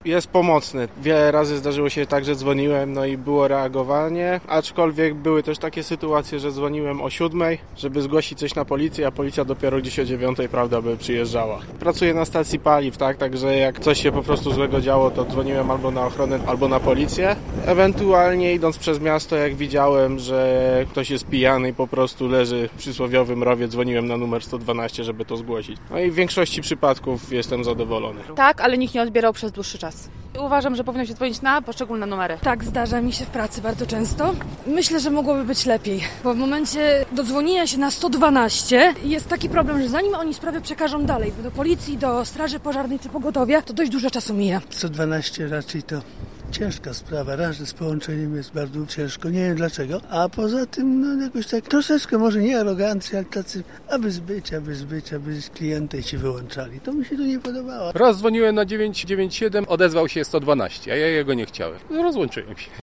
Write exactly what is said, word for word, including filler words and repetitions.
jest pomocny. Wiele razy zdarzyło się tak, że dzwoniłem, no i było reagowanie, aczkolwiek były też takie sytuacje, że dzwoniłem o siódmej, żeby zgłosić coś na policję, a policja dopiero gdzieś o dziewiątej, prawda, by przyjeżdżała. Pracuję na stacji paliw, tak, także jak coś się po prostu złego działo, to dzwoniłem albo na ochronę, albo na policję. Ewentualnie idąc przez miasto, jak widziałem, że ktoś jest pijany i po prostu leży w przysłowiowym rowie, dzwoniłem na numer sto dwanaście, żeby to zgłosić. No i w większości przypadków jestem zadowolony. Tak, ale nikt nie odbierał przez dłuższy czas. Uważam, że powinno się dzwonić na poszczególne numery. Tak, zdarza mi się w pracy bardzo często. Myślę, że mogłoby być lepiej, bo w momencie dodzwonienia się na sto dwanaście jest taki problem, że zanim oni sprawę przekażą dalej, do policji, do straży pożarnej czy pogotowia, to dość dużo czasu mija. sto dwanaście raczej to ciężka sprawa, raz, że z połączeniem jest bardzo ciężko, nie wiem dlaczego, a poza tym no jakoś tak troszeczkę może nie arogancji, ale tacy, aby zbyć, aby zbyć, aby klienty ci wyłączali. To mi się tu nie podobało. Raz dzwoniłem na dziewięć dziewięć siedem, odezwał się sto dwanaście, a ja jego nie chciałem. Rozłączyłem się.